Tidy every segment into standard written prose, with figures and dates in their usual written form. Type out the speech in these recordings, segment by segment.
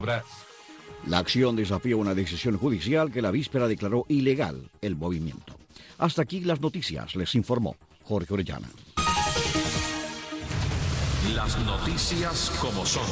La acción desafía una decisión judicial que la víspera declaró ilegal el movimiento. Hasta aquí las noticias, les informó Jorge Orellana. Las noticias como son.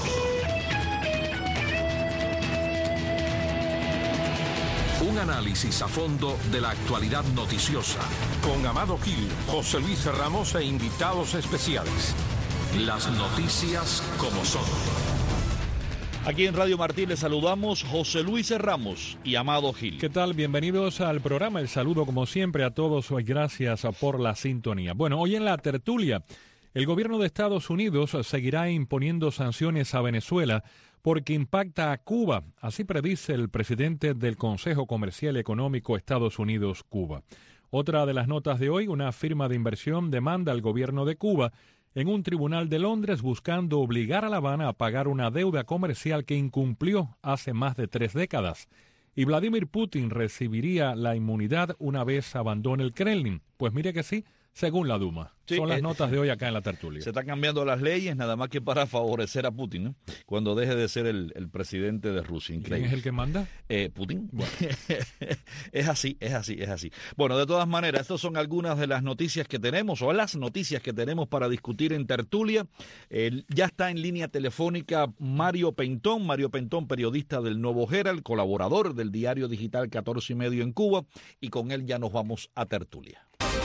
Un análisis a fondo de la actualidad noticiosa. Con Amado Gil, José Luis Ramos e invitados especiales. Las noticias como son. Aquí en Radio Martí les saludamos José Luis Ramos y Amado Gil. ¿Qué tal? Bienvenidos al programa. El saludo como siempre a todos. Gracias por la sintonía. Bueno, hoy en la tertulia, el gobierno de Estados Unidos seguirá imponiendo sanciones a Venezuela porque impacta a Cuba. Así predice el presidente del Consejo Comercial y Económico Estados Unidos-Cuba. Otra de las notas de hoy, una firma de inversión demanda al gobierno de Cuba en un tribunal de Londres buscando obligar a La Habana a pagar una deuda comercial que incumplió hace más de 3 décadas. Y Vladimir Putin recibiría la inmunidad una vez abandone el Kremlin. Pues mire que sí, según la Duma. Sí, son las notas de hoy acá en la tertulia. Se están cambiando las leyes nada más que para favorecer a Putin, ¿no? Cuando deje de ser el presidente de Rusia. Increíble. ¿Quién es el que manda? Putin. Bueno. Es así. Bueno, de todas maneras, estas son algunas de las noticias que tenemos, o las noticias que tenemos para discutir en tertulia. Ya está en línea telefónica Mario Pentón, periodista del Nuevo Herald, colaborador del diario digital 14 y medio en Cuba, y con él ya nos vamos a tertulia.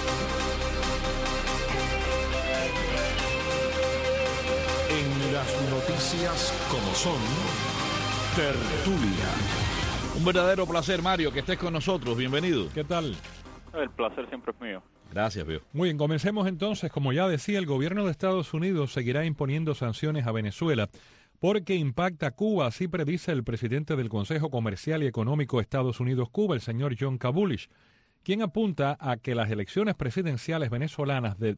En las noticias como son, tertulia. Un verdadero placer, Mario, que estés con nosotros. Bienvenido. ¿Qué tal? El placer siempre es mío. Gracias, Pío. Muy bien, comencemos entonces. Como ya decía, el gobierno de Estados Unidos seguirá imponiendo sanciones a Venezuela porque impacta a Cuba, así predice el presidente del Consejo Comercial y Económico Estados Unidos-Cuba, el señor John Kabulish, quien apunta a que las elecciones presidenciales venezolanas de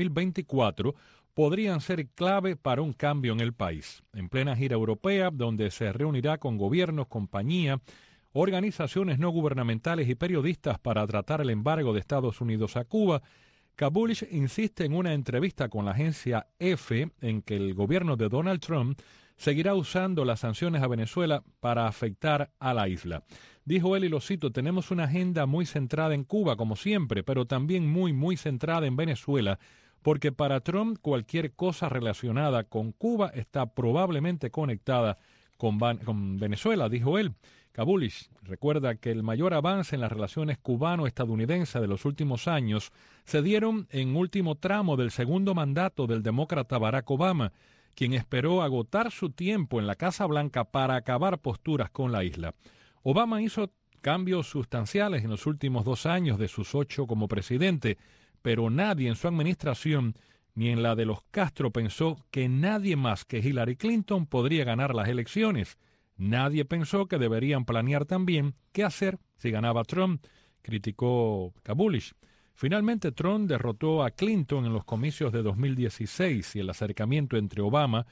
2024 podrían ser clave para un cambio en el país. En plena gira europea, donde se reunirá con gobiernos, compañías, organizaciones no gubernamentales y periodistas para tratar el embargo de Estados Unidos a Cuba, Kabulish insiste en una entrevista con la agencia EFE en que el gobierno de Donald Trump seguirá usando las sanciones a Venezuela para afectar a la isla. Dijo él, y lo cito, tenemos una agenda muy centrada en Cuba, como siempre, pero también muy centrada en Venezuela, porque para Trump cualquier cosa relacionada con Cuba está probablemente conectada con Venezuela, dijo él. Kabulish recuerda que el mayor avance en las relaciones cubano-estadounidenses de los últimos años se dieron en último tramo del segundo mandato del demócrata Barack Obama, quien esperó agotar su tiempo en la Casa Blanca para acabar posturas con la isla. Obama hizo cambios sustanciales en los últimos 2 años de sus 8 como presidente, pero nadie en su administración ni en la de los Castro pensó que nadie más que Hillary Clinton podría ganar las elecciones. Nadie pensó que deberían planear también qué hacer si ganaba Trump, criticó Kabulish. Finalmente, Trump derrotó a Clinton en los comicios de 2016 y el acercamiento entre Obama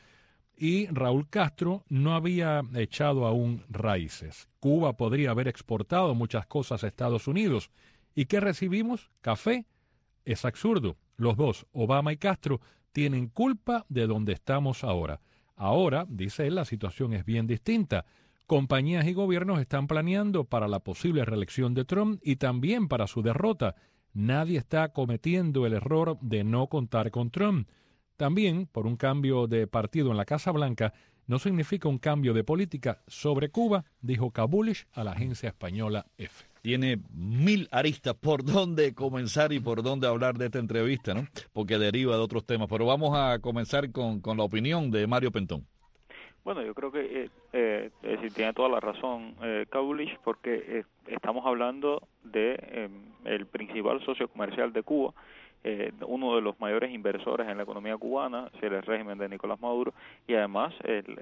y Raúl Castro no había echado aún raíces. Cuba podría haber exportado muchas cosas a Estados Unidos. ¿Y qué recibimos? Café. Es absurdo. Los dos, Obama y Castro, tienen culpa de donde estamos ahora. Ahora, dice él, la situación es bien distinta. Compañías y gobiernos están planeando para la posible reelección de Trump y también para su derrota. Nadie está cometiendo el error de no contar con Trump. También, por un cambio de partido en la Casa Blanca, no significa un cambio de política sobre Cuba, dijo Kabulish a la agencia española EFE. Tiene 1000 aristas por dónde comenzar y por dónde hablar de esta entrevista, ¿no? Porque deriva de otros temas. Pero vamos a comenzar con la opinión de Mario Pentón. Bueno, yo creo que sí tiene toda la razón Kabulish, porque estamos hablando de el principal socio comercial de Cuba, uno de los mayores inversores en la economía cubana, el régimen de Nicolás Maduro, y además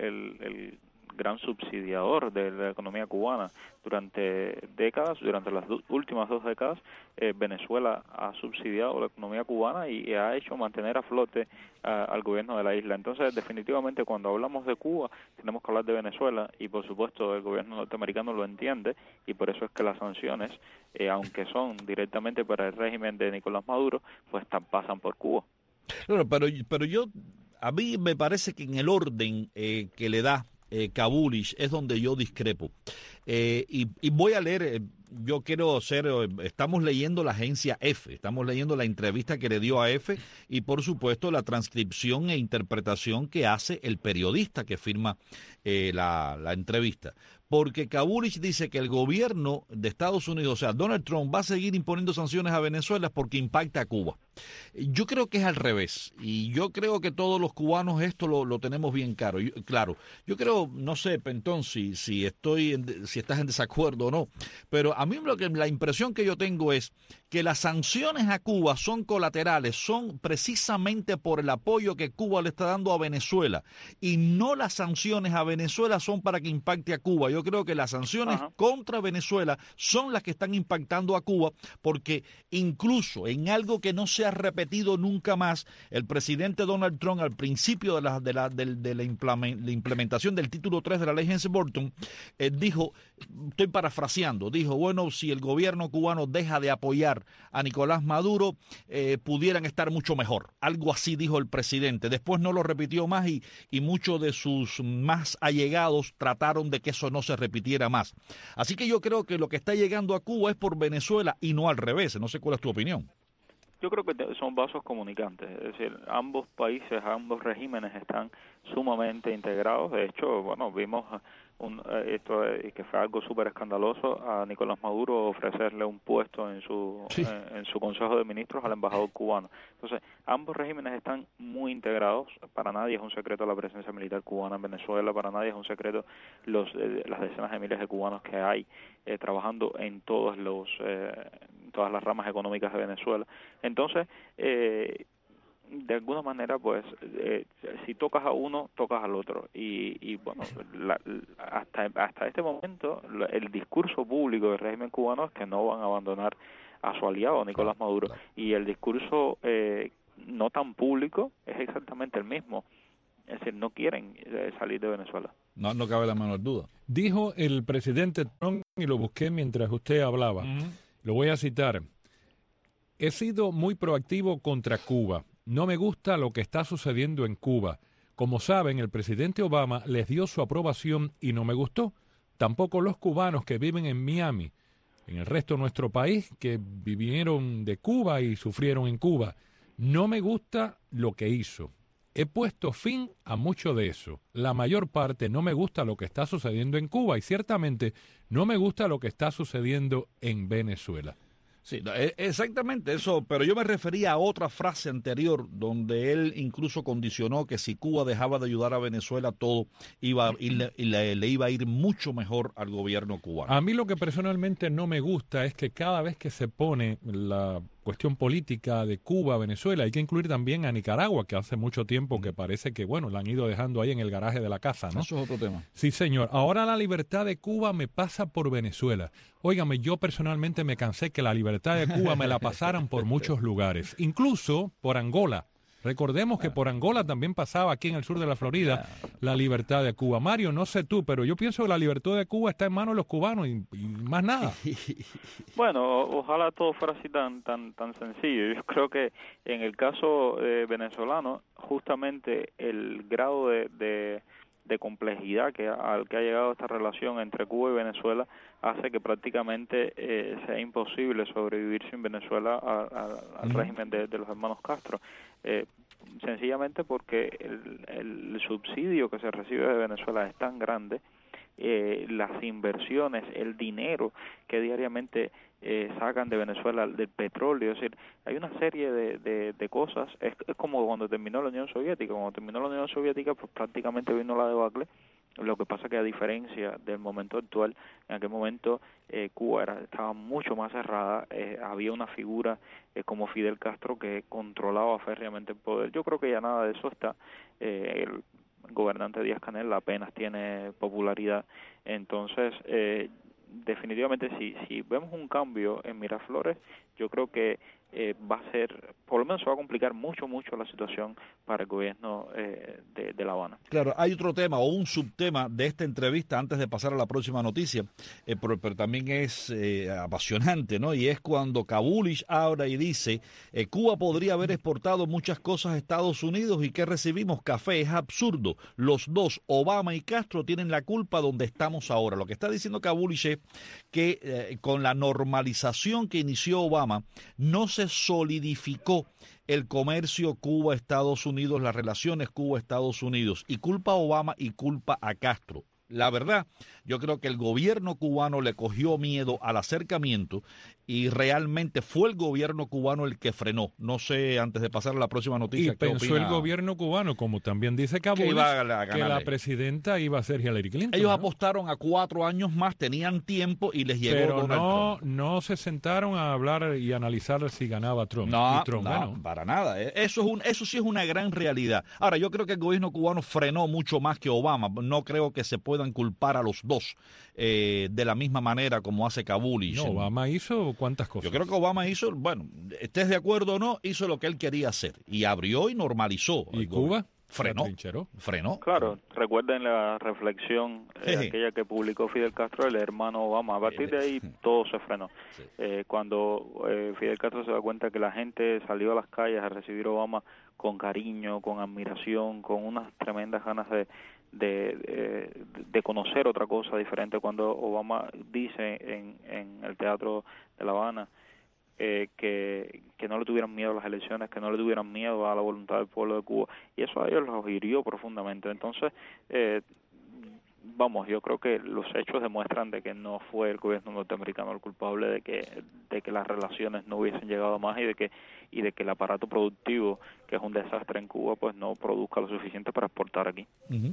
el gran subsidiador de la economía cubana. Durante décadas, durante las últimas 2 décadas, Venezuela ha subsidiado la economía cubana y ha hecho mantener a flote al gobierno de la isla. Entonces, definitivamente, cuando hablamos de Cuba, tenemos que hablar de Venezuela, y por supuesto el gobierno norteamericano lo entiende, y por eso es que las sanciones, aunque son directamente para el régimen de Nicolás Maduro, pues pasan por Cuba. Claro, pero a mí me parece que en el orden que le da Kabulich, es donde yo discrepo. Y voy a leer, yo quiero ser, estamos leyendo la agencia EFE, estamos leyendo la entrevista que le dio a EFE y por supuesto la transcripción e interpretación que hace el periodista que firma la entrevista. Porque Kabulich dice que el gobierno de Estados Unidos, o sea, Donald Trump, va a seguir imponiendo sanciones a Venezuela porque impacta a Cuba. Yo creo que es al revés, y yo creo que todos los cubanos esto lo tenemos bien claro. Yo creo, no sé, Pentón, si estás en desacuerdo o no, pero a mí la impresión que yo tengo es que las sanciones a Cuba son colaterales, son precisamente por el apoyo que Cuba le está dando a Venezuela, y no las sanciones a Venezuela son para que impacte a Cuba. Yo creo que las sanciones contra Venezuela son las que están impactando a Cuba, porque incluso en algo que no se ha repetido nunca más, el presidente Donald Trump al principio de la implementación del título 3 de la ley Helms-Burton dijo, estoy parafraseando, dijo, bueno, si el gobierno cubano deja de apoyar a Nicolás Maduro, pudieran estar mucho mejor. Algo así dijo el presidente. Después no lo repitió más y muchos de sus más allegados trataron de que eso no se repitiera más. Así que yo creo que lo que está llegando a Cuba es por Venezuela y no al revés. No sé cuál es tu opinión. Yo creo que son vasos comunicantes, es decir, ambos países, ambos regímenes están sumamente integrados. De hecho, bueno, vimos esto que fue algo súper escandaloso a Nicolás Maduro ofrecerle un puesto en su Consejo de Ministros al embajador cubano. Entonces, ambos regímenes están muy integrados. Para nadie es un secreto la presencia militar cubana en Venezuela, para nadie es un secreto las decenas de miles de cubanos que hay trabajando en todas las ramas económicas de Venezuela. Entonces, de alguna manera, pues, si tocas a uno, tocas al otro. Y bueno, hasta este momento, el discurso público del régimen cubano es que no van a abandonar a su aliado, Nicolás Maduro. Y el discurso no tan público es exactamente el mismo. Es decir, no quieren salir de Venezuela. No cabe la menor duda. Dijo el presidente Trump, y lo busqué mientras usted hablaba, lo voy a citar: he sido muy proactivo contra Cuba. No me gusta lo que está sucediendo en Cuba. Como saben, el presidente Obama les dio su aprobación y no me gustó. Tampoco los cubanos que viven en Miami, en el resto de nuestro país, que vinieron de Cuba y sufrieron en Cuba. No me gusta lo que hizo. He puesto fin a mucho de eso. La mayor parte no me gusta lo que está sucediendo en Cuba y ciertamente no me gusta lo que está sucediendo en Venezuela. Sí, exactamente eso, pero yo me refería a otra frase anterior donde él incluso condicionó que si Cuba dejaba de ayudar a Venezuela, todo le iba a ir mucho mejor al gobierno cubano. A mí lo que personalmente no me gusta es que cada vez que se pone la cuestión política de Cuba, Venezuela, hay que incluir también a Nicaragua, que hace mucho tiempo que parece que, bueno, la han ido dejando ahí en el garaje de la casa, ¿no? Eso es otro tema. Sí, señor. Ahora la libertad de Cuba me pasa por Venezuela. Óigame, yo personalmente me cansé que la libertad de Cuba me la pasaran por muchos lugares, incluso por Angola. Recordemos que por Angola también pasaba aquí en el sur de la Florida la libertad de Cuba. Mario, no sé tú, pero yo pienso que la libertad de Cuba está en manos de los cubanos y más nada. Bueno, ojalá todo fuera así tan sencillo. Yo creo que en el caso venezolano, justamente el grado de complejidad al que ha llegado esta relación entre Cuba y Venezuela hace que prácticamente sea imposible sobrevivir sin Venezuela al régimen de los hermanos Castro. Sencillamente porque el subsidio que se recibe de Venezuela es tan grande, las inversiones, el dinero que diariamente sacan de Venezuela del petróleo, es decir, hay una serie de cosas. Es como cuando terminó la Unión Soviética. Cuando terminó la Unión Soviética, pues prácticamente vino la debacle. Lo que pasa que a diferencia del momento actual, en aquel momento Cuba estaba mucho más cerrada, había una figura como Fidel Castro que controlaba férreamente el poder. Yo creo que ya nada de eso está. El gobernante Díaz-Canel apenas tiene popularidad. Entonces, definitivamente si vemos un cambio en Miraflores, yo creo que va a ser, por lo menos se va a complicar mucho la situación para el gobierno de La Habana. Claro, hay otro tema o un subtema de esta entrevista antes de pasar a la próxima noticia, pero también es apasionante, ¿no? Y es cuando Kabulish habla y dice, Cuba podría haber exportado muchas cosas a Estados Unidos y ¿qué recibimos? Café. Es absurdo. Los dos, Obama y Castro, tienen la culpa donde estamos ahora. Lo que está diciendo Kabulish es que con la normalización que inició Obama, no se solidificó el comercio Cuba-Estados Unidos, las relaciones Cuba-Estados Unidos, y culpa a Obama y culpa a Castro. La verdad, yo creo que el gobierno cubano le cogió miedo al acercamiento y realmente fue el gobierno cubano el que frenó. No sé, antes de pasar a la próxima noticia, y pensó el gobierno cubano, como también dice Kabulish, que la presidenta iba a ser Hillary Clinton. Ellos apostaron a 4 años más, tenían tiempo y les llegó Pero Donald Trump. no se sentaron a hablar y analizar si ganaba Trump. No, y Trump ganó. Para nada. Eso sí es una gran realidad. Ahora, yo creo que el gobierno cubano frenó mucho más que Obama. No creo que se puedan culpar a los dos de la misma manera como hace Kabulish. No, Obama hizo cuántas cosas. Yo creo que Obama hizo, bueno, estés de acuerdo o no, hizo lo que él quería hacer y abrió y normalizó. ¿Y Cuba? Frenó. Claro, recuerden la reflexión aquella que publicó Fidel Castro, el hermano Obama. A partir de ahí todo se frenó. Sí. Cuando Fidel Castro se da cuenta que la gente salió a las calles a recibir a Obama con cariño, con admiración, con unas tremendas ganas de conocer otra cosa diferente, cuando Obama dice en el Teatro de La Habana que no le tuvieran miedo a las elecciones, que no le tuvieran miedo a la voluntad del pueblo de Cuba, y eso a ellos los hirió profundamente. Entonces, yo creo que los hechos demuestran de que no fue el gobierno norteamericano el culpable de que las relaciones no hubiesen llegado más y de que el aparato productivo, que es un desastre en Cuba, pues no produzca lo suficiente para exportar aquí. Uh-huh.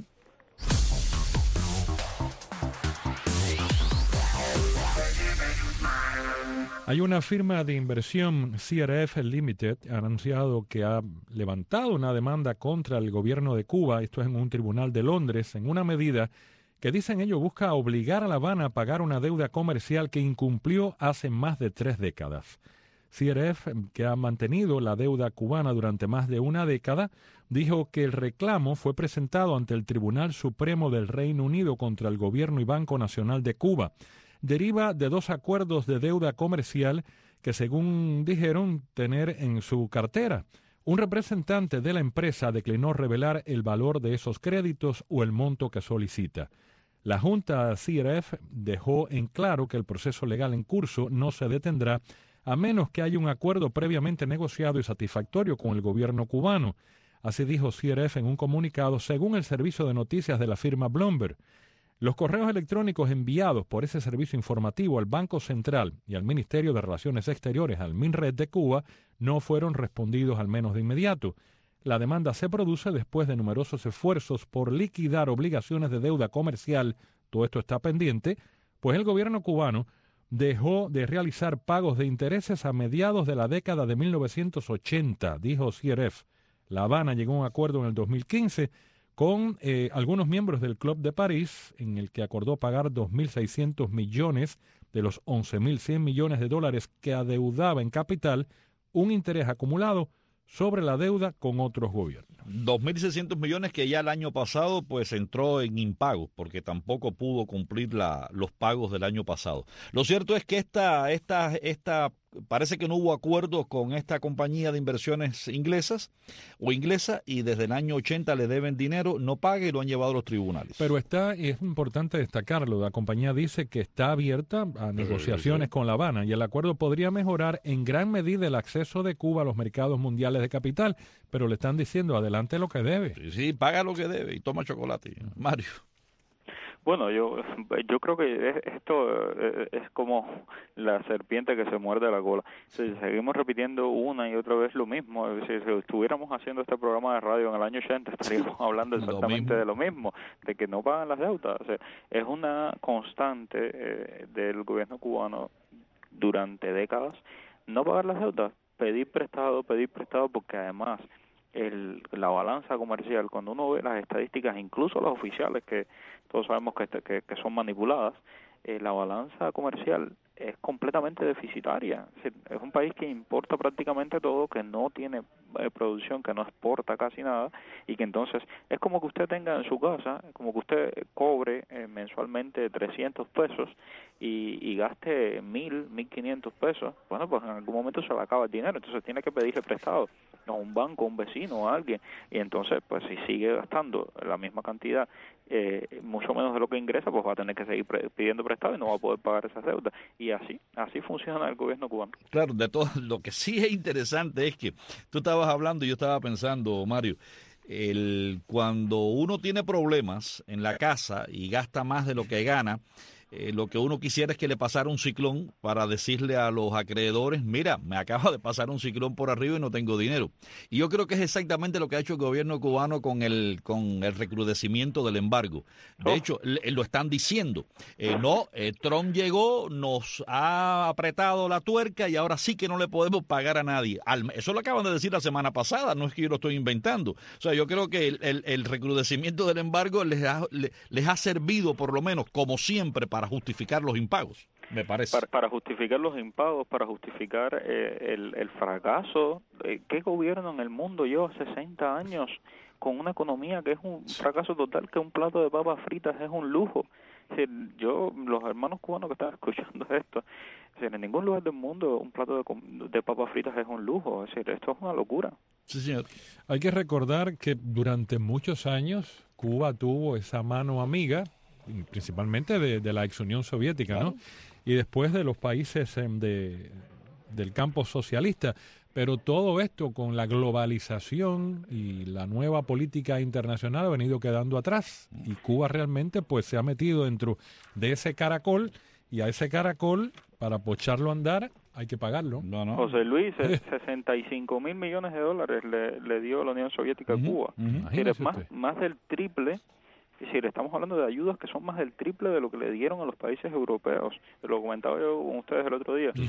Hay una firma de inversión, CRF Limited, ha anunciado que ha levantado una demanda contra el gobierno de Cuba, esto es en un tribunal de Londres, en una medida que dicen ellos busca obligar a La Habana a pagar una deuda comercial que incumplió hace más de 3 décadas. CRF, que ha mantenido la deuda cubana durante más de una década, dijo que el reclamo fue presentado ante el Tribunal Supremo del Reino Unido contra el Gobierno y Banco Nacional de Cuba. Deriva de 2 acuerdos de deuda comercial que, según dijeron, tener en su cartera. Un representante de la empresa declinó revelar el valor de esos créditos o el monto que solicita. La Junta CRF dejó en claro que el proceso legal en curso no se detendrá a menos que haya un acuerdo previamente negociado y satisfactorio con el gobierno cubano. Así dijo CRF en un comunicado, según el servicio de noticias de la firma Bloomberg. Los correos electrónicos enviados por ese servicio informativo al Banco Central y al Ministerio de Relaciones Exteriores, al MINRED de Cuba, no fueron respondidos al menos de inmediato. La demanda se produce después de numerosos esfuerzos por liquidar obligaciones de deuda comercial. Todo esto está pendiente, pues el gobierno cubano dejó de realizar pagos de intereses a mediados de la década de 1980, dijo CRF. La Habana llegó a un acuerdo en el 2015 con algunos miembros del Club de París, en el que acordó pagar 2.600 millones de los 11.100 millones de dólares que adeudaba en capital, un interés acumulado sobre la deuda con otros gobiernos. 2.600 millones que ya el año pasado pues entró en impago, porque tampoco pudo cumplir los pagos del año pasado. Lo cierto es que esta parece que no hubo acuerdo con esta compañía de inversiones inglesa, y desde el año 80 le deben dinero, no paga y lo han llevado a los tribunales. Pero es importante destacarlo, la compañía dice que está abierta a negociaciones con La Habana y el acuerdo podría mejorar en gran medida el acceso de Cuba a los mercados mundiales de capital, pero le están diciendo adelante lo que debe. Sí, paga lo que debe y toma chocolate. Mario. Bueno, yo creo que esto es como la serpiente que se muerde la cola. Si seguimos repitiendo una y otra vez lo mismo, si estuviéramos haciendo este programa de radio en el año 80, estaríamos hablando exactamente de lo mismo, de que no pagan las deudas. O sea, es una constante del gobierno cubano durante décadas no pagar las deudas, pedir prestado, porque además la balanza comercial, cuando uno ve las estadísticas, incluso las oficiales, que todos sabemos que son manipuladas, la balanza comercial es completamente deficitaria. Es un país que importa prácticamente todo, que no tiene producción, que no exporta casi nada, y que entonces es como que usted tenga en su casa, como que usted cobre mensualmente 300 pesos y gaste 1.500 pesos. Bueno, pues en algún momento se le acaba el dinero, entonces tiene que pedirle prestado a un banco, a un vecino, a alguien, y entonces pues si sigue gastando la misma cantidad, mucho menos de lo que ingresa, pues va a tener que seguir pidiendo prestado y no va a poder pagar esas deudas, y así funciona el gobierno cubano. Claro, de todo lo que sí es interesante es que tú estabas hablando y yo estaba pensando, Mario, cuando uno tiene problemas en la casa y gasta más de lo que gana, lo que uno quisiera es que le pasara un ciclón para decirle a los acreedores, mira, me acaba de pasar un ciclón por arriba y no tengo dinero. Y yo creo que es exactamente lo que ha hecho el gobierno cubano con el recrudecimiento del embargo. De hecho, lo están diciendo. Trump llegó, nos ha apretado la tuerca y ahora sí que no le podemos pagar a nadie. Eso lo acaban de decir la semana pasada, no es que yo lo estoy inventando. O sea, yo creo que el recrudecimiento del embargo les ha servido, por lo menos, como siempre, para justificar los impagos, me parece. Para justificar los impagos, para justificar el fracaso. ¿Qué gobierno en el mundo lleva 60 años con una economía que es un fracaso total, que un plato de papas fritas es un lujo? Los hermanos cubanos que están escuchando esto, en ningún lugar del mundo un plato de papas fritas es un lujo. Esto es una locura. Sí, señor. Hay que recordar que durante muchos años Cuba tuvo esa mano amiga, principalmente de la ex Unión Soviética, ¿no? Y después de los países del campo socialista. Pero todo esto con la globalización y la nueva política internacional ha venido quedando atrás. Y Cuba realmente pues se ha metido dentro de ese caracol, y a ese caracol, para pocharlo a andar, hay que pagarlo. No. José Luis, 65.000 millones de dólares le dio la Unión Soviética a Cuba. Es más del triple. Es decir, estamos hablando de ayudas que son más del triple de lo que le dieron a los países europeos. Lo comentaba yo con ustedes el otro día.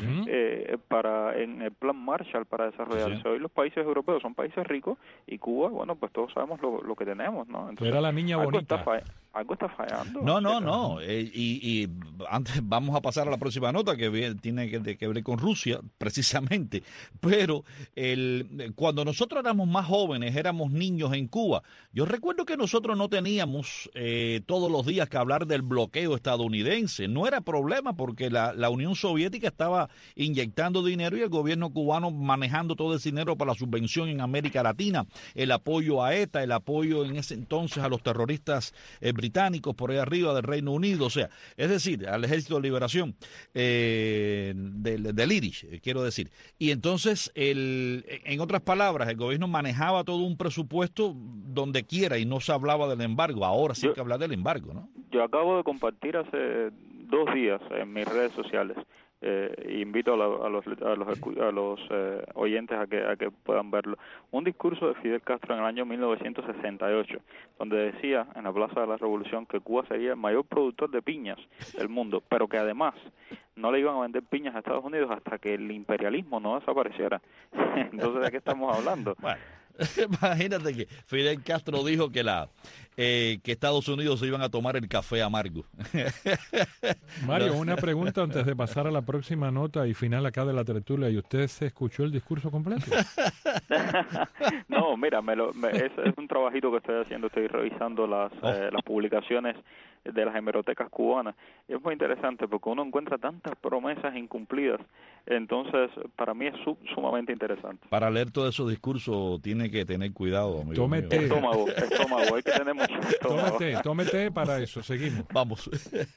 En el plan Marshall para desarrollarse. Hoy los países europeos son países ricos y Cuba, bueno, pues todos sabemos lo que tenemos, ¿no? Entonces, era la niña bonita. Algo está fallando. No. Y antes vamos a pasar a la próxima nota que tiene que ver con Rusia, precisamente. Pero cuando nosotros éramos más jóvenes, éramos niños en Cuba, yo recuerdo que nosotros no teníamos todos los días que hablar del bloqueo estadounidense. No era problema porque la Unión Soviética estaba inyectando dinero y el gobierno cubano manejando todo ese dinero para la subvención en América Latina, el apoyo a ETA, el apoyo en ese entonces a los terroristas británicos por ahí arriba del Reino Unido, o sea, es decir, al Ejército de Liberación del Irish, quiero decir. Y entonces, en otras palabras, el gobierno manejaba todo un presupuesto donde quiera y no se hablaba del embargo. Ahora sí hay que hablar del embargo, ¿no? Yo acabo de compartir hace 2 días en mis redes sociales. Invito a los oyentes a que puedan verlo. Un discurso de Fidel Castro en el año 1968, donde decía en la Plaza de la Revolución que Cuba sería el mayor productor de piñas del mundo, pero que además no le iban a vender piñas a Estados Unidos hasta que el imperialismo no desapareciera. Entonces, ¿de qué estamos hablando? Bueno, imagínate que Fidel Castro dijo que Estados Unidos se iban a tomar el café amargo. Mario, una pregunta antes de pasar a la próxima nota y final acá de la tertulia. ¿Y usted se escuchó el discurso completo? No, mira, es un trabajito que estoy haciendo. Estoy revisando las publicaciones de las hemerotecas cubanas. Y es muy interesante porque uno encuentra tantas promesas incumplidas. Entonces, para mí es sumamente interesante. Para leer todos esos discursos tiene que tener cuidado, amigo mío. Estómago, hay que tener mucho estómago. Tómete para eso, seguimos. Vamos.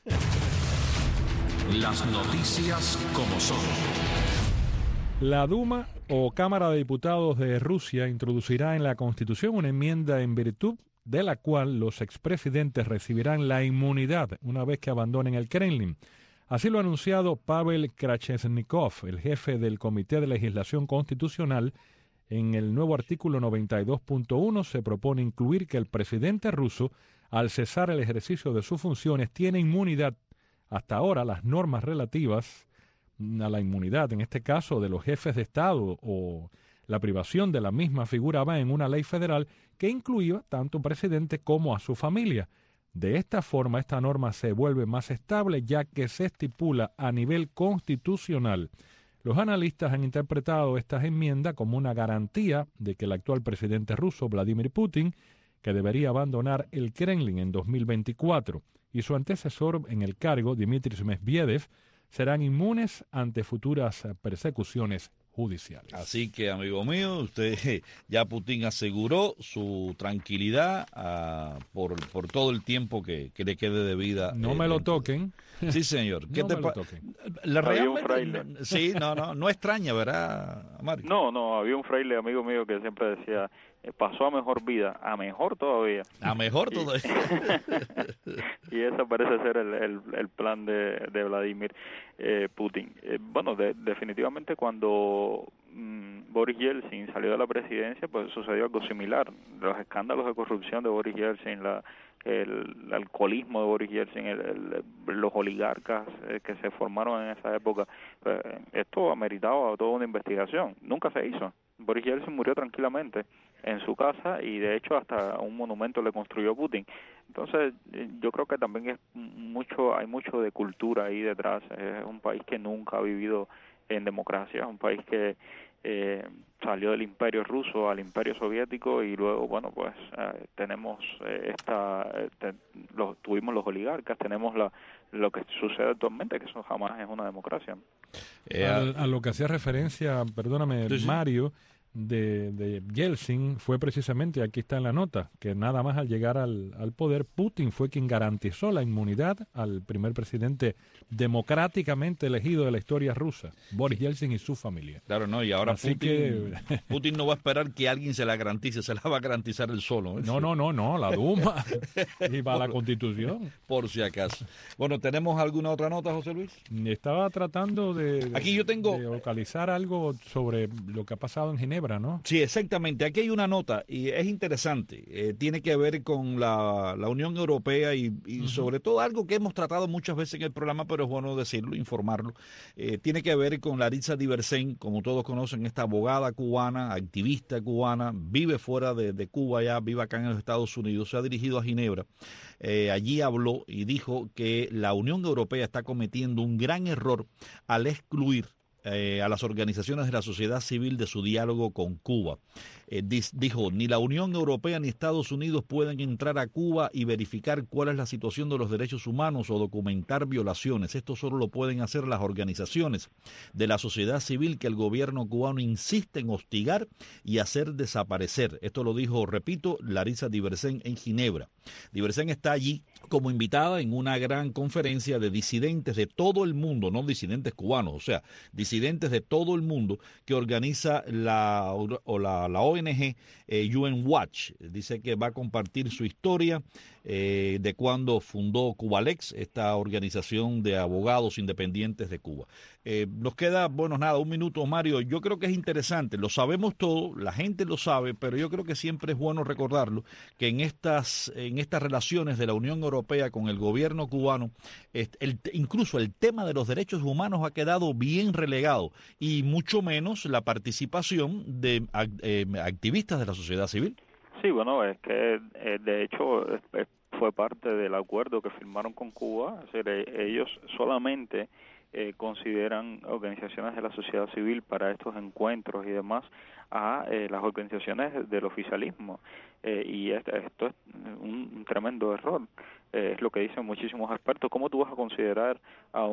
Las noticias como son. La Duma o Cámara de Diputados de Rusia introducirá en la Constitución una enmienda en virtud de la cual los expresidentes recibirán la inmunidad una vez que abandonen el Kremlin. Así lo ha anunciado Pavel Krachesnikov, el jefe del Comité de Legislación Constitucional. En el nuevo artículo 92.1 se propone incluir que el presidente ruso, al cesar el ejercicio de sus funciones, tiene inmunidad. Hasta ahora, las normas relativas a la inmunidad, en este caso de los jefes de Estado o la privación de la misma, figuraba en una ley federal que incluía tanto al presidente como a su familia. De esta forma, esta norma se vuelve más estable, ya que se estipula a nivel constitucional. Los analistas han interpretado estas enmiendas como una garantía de que el actual presidente ruso, Vladimir Putin, que debería abandonar el Kremlin en 2024, y su antecesor en el cargo, Dmitry Medvedev, serán inmunes ante futuras persecuciones judiciales. Así que, amigo mío, usted ya Putin aseguró su tranquilidad por todo el tiempo que le quede de vida. No me lo toquen. Sí, señor. ¿Qué no te me lo toquen. Había un fraile. Sí, no extraña, ¿verdad, Mario? No, había un fraile amigo mío que siempre decía, pasó a mejor vida, a mejor todavía. A mejor todavía. Y ese parece ser el plan de Vladimir Putin. Bueno, definitivamente cuando Boris Yeltsin salió de la presidencia, pues sucedió algo similar. Los escándalos de corrupción de Boris Yeltsin, el alcoholismo de Boris Yeltsin, los oligarcas que se formaron en esa época, pues, esto ameritaba toda una investigación. Nunca se hizo. Boris Yeltsin murió tranquilamente en su casa y de hecho hasta un monumento le construyó Putin. Entonces yo creo que también hay mucho de cultura ahí detrás. Es un país que nunca ha vivido en democracia, un país que salió del imperio ruso al imperio soviético y luego, bueno, pues tenemos tuvimos los oligarcas, tenemos lo que sucede actualmente, que eso jamás es una democracia. A lo que hacía referencia, perdóname, sí. Mario, de Yeltsin fue precisamente, aquí está en la nota, que nada más al llegar al poder, Putin fue quien garantizó la inmunidad al primer presidente democráticamente elegido de la historia rusa, Boris Yeltsin y su familia. Claro, no, y ahora Putin no va a esperar que alguien se la garantice, se la va a garantizar él solo. No, la Duma y va a la Constitución. Por si acaso. Bueno, ¿tenemos alguna otra nota, José Luis? Estaba tratando aquí yo tengo de localizar algo sobre lo que ha pasado en Ginebra, ¿no? Sí, exactamente. Aquí hay una nota y es interesante. Tiene que ver con la Unión Europea y sobre todo algo que hemos tratado muchas veces en el programa, pero es bueno decirlo, informarlo. Tiene que ver con Larissa Diversen, como todos conocen, esta abogada cubana, activista cubana, vive fuera de Cuba ya, vive acá en los Estados Unidos, se ha dirigido a Ginebra. Allí habló y dijo que la Unión Europea está cometiendo un gran error al excluir a las organizaciones de la sociedad civil de su diálogo con Cuba. Dijo, ni la Unión Europea ni Estados Unidos pueden entrar a Cuba y verificar cuál es la situación de los derechos humanos o documentar violaciones. Esto solo lo pueden hacer las organizaciones de la sociedad civil que el gobierno cubano insiste en hostigar y hacer desaparecer. Esto lo dijo, repito, Larissa Diversen en Ginebra. Diversen está allí como invitada en una gran conferencia de disidentes de todo el mundo, no disidentes cubanos, o sea, disidentes de todo el mundo que organiza la ONG UN Watch. Dice que va a compartir su historia de cuando fundó Cubalex, esta organización de abogados independientes de Cuba. Nos queda, un minuto, Mario. Yo creo que es interesante, lo sabemos todo, la gente lo sabe, pero yo creo que siempre es bueno recordarlo, que en estas relaciones de la Unión Europea con el gobierno cubano, incluso el tema de los derechos humanos ha quedado bien relegado, y mucho menos la participación de activistas de la sociedad civil. Sí, bueno, es que de hecho fue parte del acuerdo que firmaron con Cuba. Es decir, ellos solamente consideran organizaciones de la sociedad civil para estos encuentros y demás a las organizaciones del oficialismo. Y esto es un tremendo error. Es lo que dicen muchísimos expertos. ¿Cómo tú vas a considerar a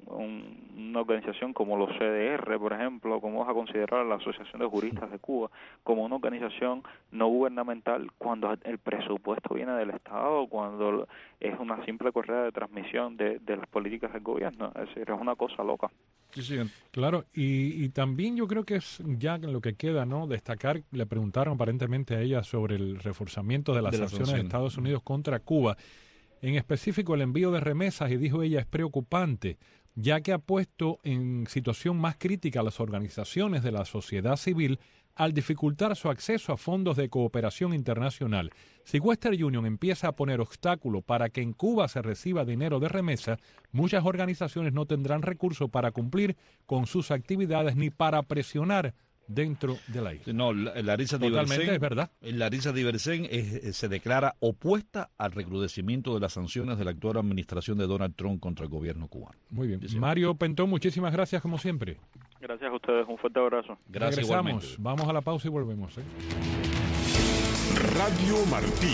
una organización como los CDR, por ejemplo? ¿Cómo vas a considerar a la Asociación de Juristas de Cuba como una organización no gubernamental cuando el presupuesto viene del Estado, cuando es una simple correa de transmisión de las políticas del gobierno? Es decir, es una cosa loca. Sí, claro, y también yo creo que es ya lo que queda, ¿no? Destacar, le preguntaron aparentemente a ella sobre el reforzamiento de las sanciones de Estados Unidos contra Cuba, en específico el envío de remesas, y dijo ella, es preocupante, ya que ha puesto en situación más crítica a las organizaciones de la sociedad civil al dificultar su acceso a fondos de cooperación internacional. Si Western Union empieza a poner obstáculos para que en Cuba se reciba dinero de remesa, muchas organizaciones no tendrán recursos para cumplir con sus actividades ni para presionar dentro de la isla. No, Larissa Totalmente Diversen, es verdad. Larissa Diversen se declara opuesta al recrudecimiento de las sanciones de la actual administración de Donald Trump contra el gobierno cubano. Muy bien. Sí, Mario Pentón, muchísimas gracias como siempre. Gracias a ustedes, un fuerte abrazo. Gracias. Regresamos, Igualmente. vamos a la pausa y volvemos. Radio Martí.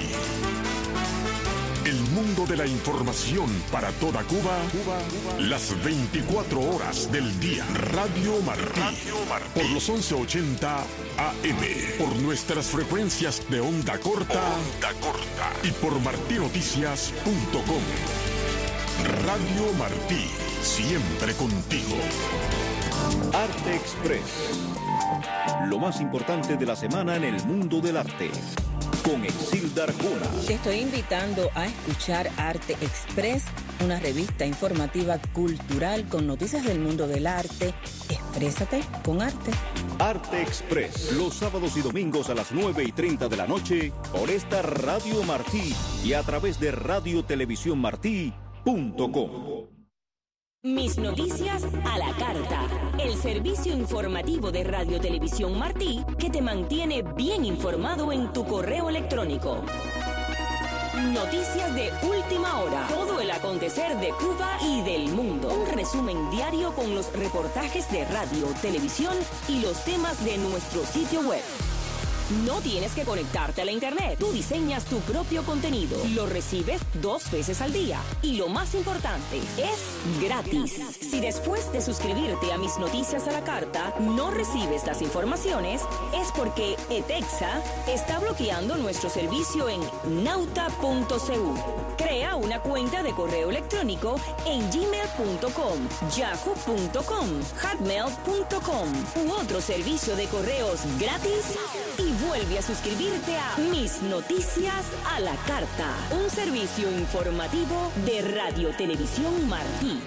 El mundo de la información para toda Cuba, las 24 horas del día. Radio Martí. Por los 1180 AM. Por nuestras frecuencias de onda corta. Y por martinoticias.com. Radio Martí. Siempre contigo. Arte Express. Lo más importante de la semana en el mundo del arte. Con Exilda Arjona. Te estoy invitando a escuchar Arte Express, una revista informativa cultural con noticias del mundo del arte. Exprésate con arte. Arte Express, los sábados y domingos a las 9:30 de la noche por esta Radio Martí y a través de radiotelevisiónmartí.com. Mis noticias a la carta. El servicio informativo de Radio Televisión Martí que te mantiene bien informado en tu correo electrónico. Noticias de última hora. Todo el acontecer de Cuba y del mundo. Un resumen diario con los reportajes de radio, televisión y los temas de nuestro sitio web. No tienes que conectarte a la internet. Tú diseñas tu propio contenido. Lo recibes 2 veces al día. Y lo más importante, es gratis. Si después de suscribirte a Mis Noticias a la Carta no recibes las informaciones, es porque ETEXA está bloqueando nuestro servicio en nauta.cu. Crea una cuenta de correo electrónico en gmail.com, yahoo.com, hotmail.com u otro servicio de correos gratis y vuelve a suscribirte a Mis Noticias a la Carta, un servicio informativo de Radio Televisión Martí.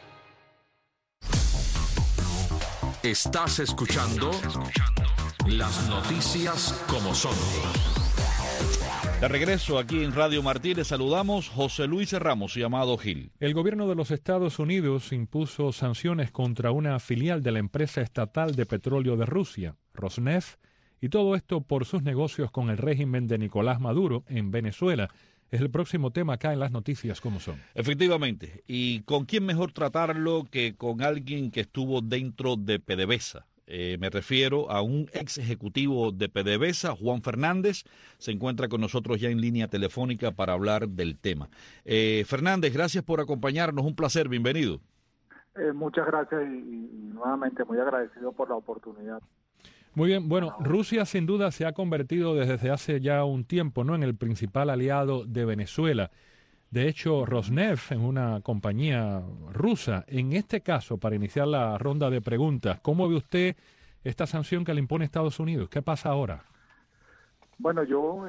Estás escuchando las noticias como son. De regreso aquí en Radio Martí, le saludamos José Luis Ramos y Amado Gil. El gobierno de los Estados Unidos impuso sanciones contra una filial de la empresa estatal de petróleo de Rusia, Rosneft, y todo esto por sus negocios con el régimen de Nicolás Maduro en Venezuela. Es el próximo tema acá en las noticias como son. Efectivamente, y con quién mejor tratarlo que con alguien que estuvo dentro de PDVSA. Me refiero a un ex ejecutivo de PDVSA, Juan Fernández, se encuentra con nosotros ya en línea telefónica para hablar del tema. Fernández, gracias por acompañarnos, un placer, bienvenido. Muchas gracias y nuevamente muy agradecido por la oportunidad. Muy bien, bueno, Rusia sin duda se ha convertido desde hace ya un tiempo, ¿no?, en el principal aliado de Venezuela. De hecho, Rosneft es una compañía rusa. En este caso, para iniciar la ronda de preguntas, ¿cómo ve usted esta sanción que le impone Estados Unidos? ¿Qué pasa ahora? Bueno, yo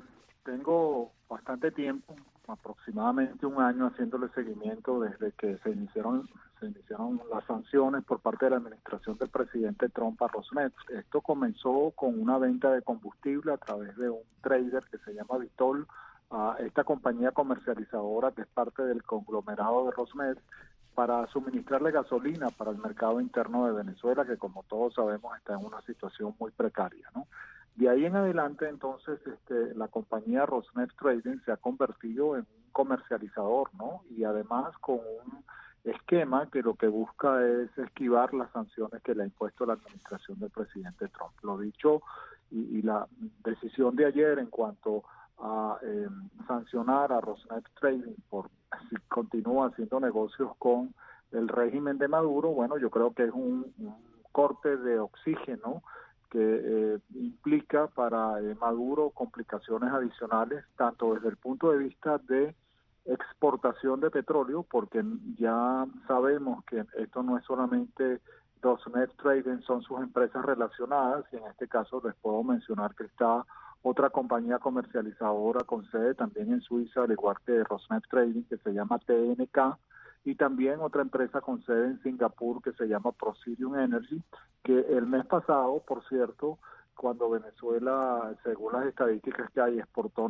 tengo bastante tiempo, aproximadamente un año, haciéndole seguimiento desde que se iniciaron las sanciones por parte de la administración del presidente Trump a Rosneft. Esto comenzó con una venta de combustible a través de un trader que se llama Vitol, a esta compañía comercializadora que es parte del conglomerado de Rosneft, para suministrarle gasolina para el mercado interno de Venezuela, que como todos sabemos está en una situación muy precaria, ¿no? De ahí en adelante, entonces, la compañía Rosneft Trading se ha convertido en un comercializador, ¿no? Y además con un esquema que lo que busca es esquivar las sanciones que le ha impuesto la administración del presidente Trump. Lo dicho, y la decisión de ayer en cuanto a sancionar a Rosneft Trading por si continúa haciendo negocios con el régimen de Maduro, bueno, yo creo que es un corte de oxígeno que implica para Maduro complicaciones adicionales, tanto desde el punto de vista de exportación de petróleo, porque ya sabemos que esto no es solamente Rosneft Trading, son sus empresas relacionadas, y en este caso les puedo mencionar que está otra compañía comercializadora con sede también en Suiza, al igual que Rosneft Trading, que se llama TNK, y también otra empresa con sede en Singapur que se llama Prosidium Energy, que el mes pasado, por cierto, cuando Venezuela, según las estadísticas que hay, exportó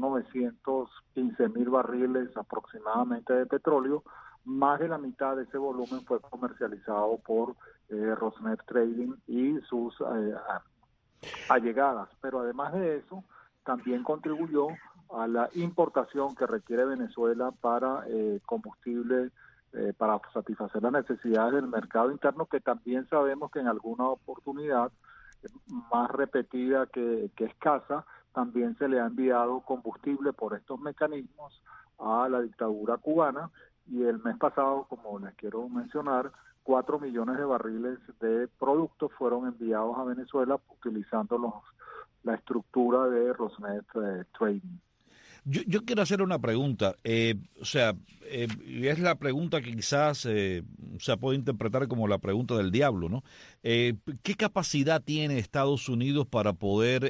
915,000 barriles aproximadamente de petróleo, más de la mitad de ese volumen fue comercializado por Rosneft Trading y sus allegadas, pero además de eso también contribuyó a la importación que requiere Venezuela para combustible, para satisfacer las necesidades del mercado interno, que también sabemos que en alguna oportunidad más repetida que escasa, también se le ha enviado combustible por estos mecanismos a la dictadura cubana, y el mes pasado, como les quiero mencionar, 4 millones de barriles de productos fueron enviados a Venezuela utilizando la estructura de Rosneft Trading. Yo quiero hacer una pregunta, y es la pregunta que quizás se puede interpretar como la pregunta del diablo, ¿no? ¿Qué capacidad tiene Estados Unidos para poder,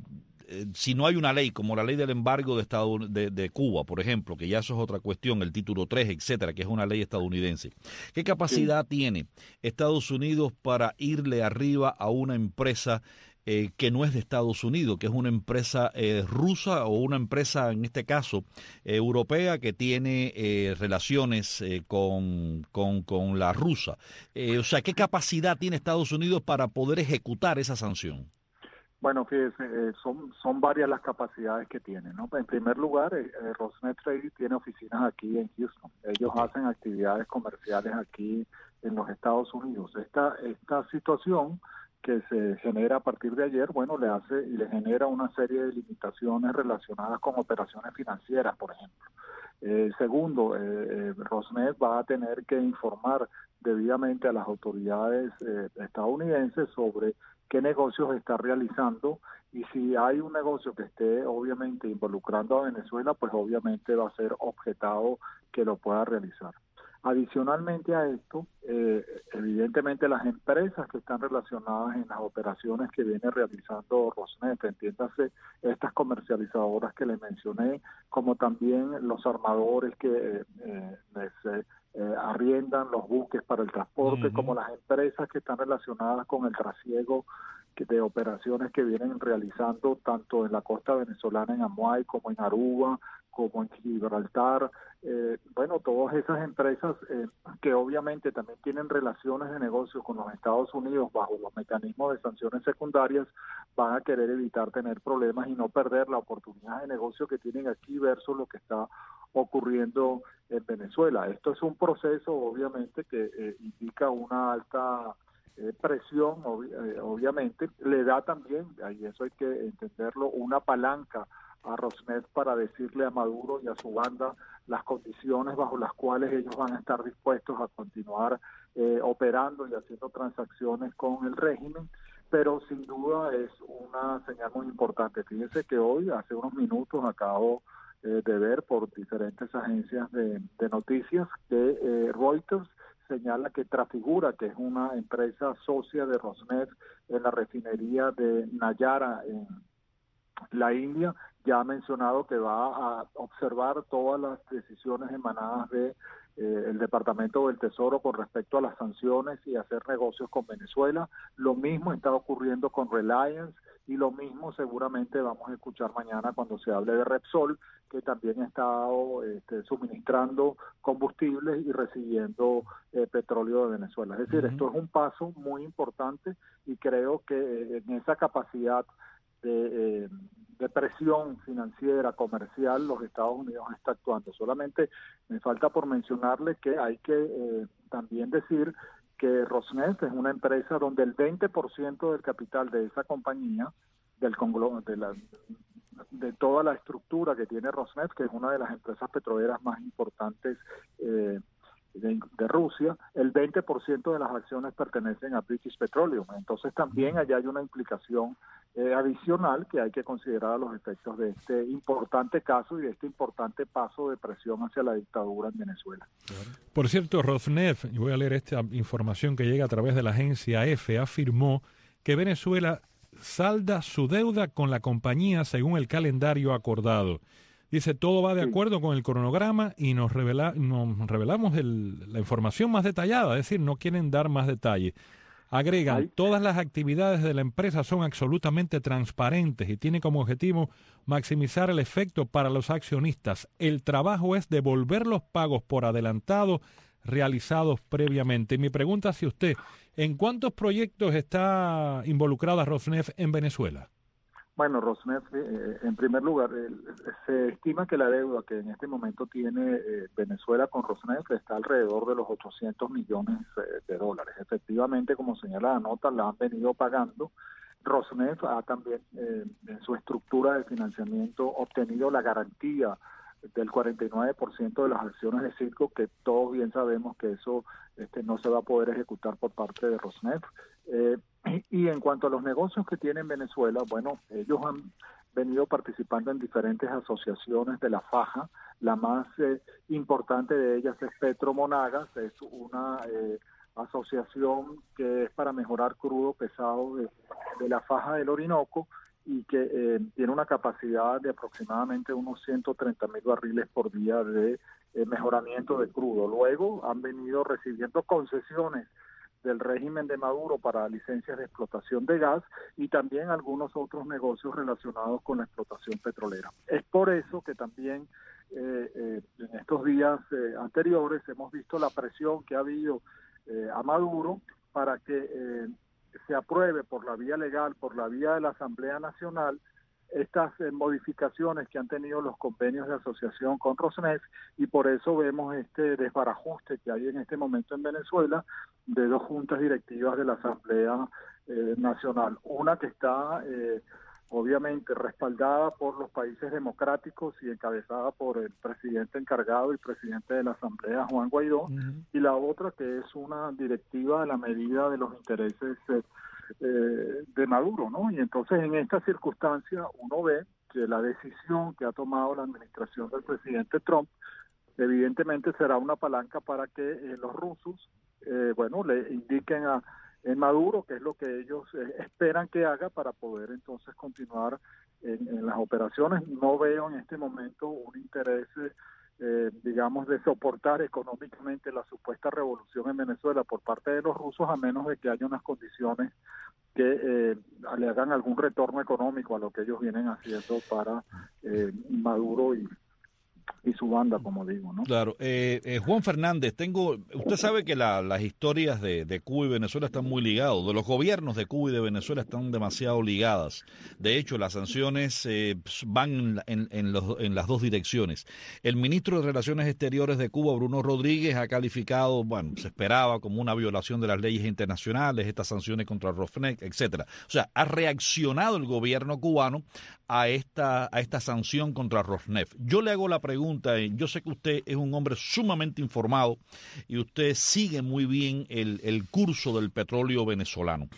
si no hay una ley, como la ley del embargo de Cuba, por ejemplo, que ya eso es otra cuestión, el título 3, etcétera, que es una ley estadounidense, ¿qué capacidad tiene Estados Unidos para irle arriba a una empresa que no es de Estados Unidos, que es una empresa rusa o una empresa, en este caso, europea, que tiene relaciones con la rusa? ¿Qué capacidad tiene Estados Unidos para poder ejecutar esa sanción? Bueno, fíjese, son varias las capacidades que tiene, ¿no? En primer lugar, Rosneft Trading tiene oficinas aquí en Houston. Ellos hacen actividades comerciales aquí en los Estados Unidos. Esta situación que se genera a partir de ayer, bueno, le genera una serie de limitaciones relacionadas con operaciones financieras, por ejemplo. Segundo, Rosneft va a tener que informar debidamente a las autoridades estadounidenses sobre qué negocios está realizando, y si hay un negocio que esté obviamente involucrando a Venezuela, pues obviamente va a ser objetado que lo pueda realizar. Adicionalmente a esto, evidentemente las empresas que están relacionadas en las operaciones que viene realizando Rosneft, entiéndase estas comercializadoras que les mencioné, como también los armadores que les arriendan los buques para el transporte, como las empresas que están relacionadas con el trasiego de operaciones que vienen realizando tanto en la costa venezolana, en Amuay, como en Aruba, como en Gibraltar. Todas esas empresas que obviamente también tienen relaciones de negocio con los Estados Unidos bajo los mecanismos de sanciones secundarias, van a querer evitar tener problemas y no perder la oportunidad de negocio que tienen aquí versus lo que está ocurriendo en Venezuela. Esto es un proceso obviamente que indica una alta presión, obviamente. Le da también, y eso hay que entenderlo, una palanca a Rosneft para decirle a Maduro y a su banda las condiciones bajo las cuales ellos van a estar dispuestos a continuar operando y haciendo transacciones con el régimen, pero sin duda es una señal muy importante. Fíjense que hoy, hace unos minutos, acabo de ver por diferentes agencias de noticias que Reuters señala que Trafigura, que es una empresa socia de Rosneft en la refinería de Nayara en la India, ya ha mencionado que va a observar todas las decisiones emanadas de el Departamento del Tesoro con respecto a las sanciones y hacer negocios con Venezuela. Lo mismo está ocurriendo con Reliance, y lo mismo seguramente vamos a escuchar mañana cuando se hable de Repsol, que también ha estado suministrando combustibles y recibiendo petróleo de Venezuela. Es decir, esto es un paso muy importante, y creo que en esa capacidad de presión financiera, comercial, los Estados Unidos está actuando. Solamente me falta por mencionarle que hay que también decir que Rosneft es una empresa donde el 20% del capital de esa compañía, de toda la estructura que tiene Rosneft, que es una de las empresas petroleras más importantes de Rusia, el 20% de las acciones pertenecen a British Petroleum. Entonces también allá hay una implicación adicional que hay que considerar a los efectos de este importante caso y de este importante paso de presión hacia la dictadura en Venezuela. Por cierto, Rosneft, y voy a leer esta información que llega a través de la agencia EFE, afirmó que Venezuela salda su deuda con la compañía según el calendario acordado. Dice, todo va de acuerdo con el cronograma, y nos revelamos la información más detallada, es decir, no quieren dar más detalles. Agregan, todas las actividades de la empresa son absolutamente transparentes y tiene como objetivo maximizar el efecto para los accionistas. El trabajo es devolver los pagos por adelantado realizados previamente. Y mi pregunta hacia usted, ¿en cuántos proyectos está involucrada Rosneft en Venezuela? Bueno, Rosneft, en primer lugar, se estima que la deuda que en este momento tiene Venezuela con Rosneft está alrededor de los 800 millones de dólares. Efectivamente, como señala la nota, la han venido pagando. Rosneft ha también, en su estructura de financiamiento, obtenido la garantía del 49% de las acciones de Citgo, que todos bien sabemos que eso no se va a poder ejecutar por parte de Rosneft. Y en cuanto a los negocios que tiene en Venezuela, bueno, ellos han venido participando en diferentes asociaciones de la faja. La más importante de ellas es Petromonagas, es una asociación que es para mejorar crudo pesado de la faja del Orinoco, y que tiene una capacidad de aproximadamente unos 130,000 barriles por día de mejoramiento de crudo. Luego han venido recibiendo concesiones del régimen de Maduro para licencias de explotación de gas y también algunos otros negocios relacionados con la explotación petrolera. Es por eso que también en estos días anteriores hemos visto la presión que ha habido a Maduro para que se apruebe por la vía legal, por la vía de la Asamblea Nacional, estas modificaciones que han tenido los convenios de asociación con Rosneft, y por eso vemos este desbarajuste que hay en este momento en Venezuela de dos juntas directivas de la Asamblea Nacional. Una que está obviamente respaldada por los países democráticos y encabezada por el presidente encargado y presidente de la Asamblea, Juan Guaidó, y la otra que es una directiva a la medida de los intereses de Maduro, ¿no? Y entonces en esta circunstancia uno ve que la decisión que ha tomado la administración del presidente Trump evidentemente será una palanca para que los rusos, le indiquen en Maduro qué es lo que ellos esperan que haga para poder entonces continuar en las operaciones. No veo en este momento un interés, de soportar económicamente la supuesta revolución en Venezuela por parte de los rusos, a menos de que haya unas condiciones que le hagan algún retorno económico a lo que ellos vienen haciendo para Maduro y su banda, como digo, ¿no? Claro. Juan Fernández, usted sabe que las historias de Cuba y Venezuela están muy ligadas, de los gobiernos de Cuba y de Venezuela están demasiado ligadas. De hecho, las sanciones van en las dos direcciones. El ministro de Relaciones Exteriores de Cuba, Bruno Rodríguez, ha calificado, se esperaba como una violación de las leyes internacionales, estas sanciones contra Rosneft, etcétera. O sea, ha reaccionado el gobierno cubano a esta sanción contra Rosneft. Yo le hago la pregunta, yo sé que usted es un hombre sumamente informado y usted sigue muy bien el curso del petróleo venezolano.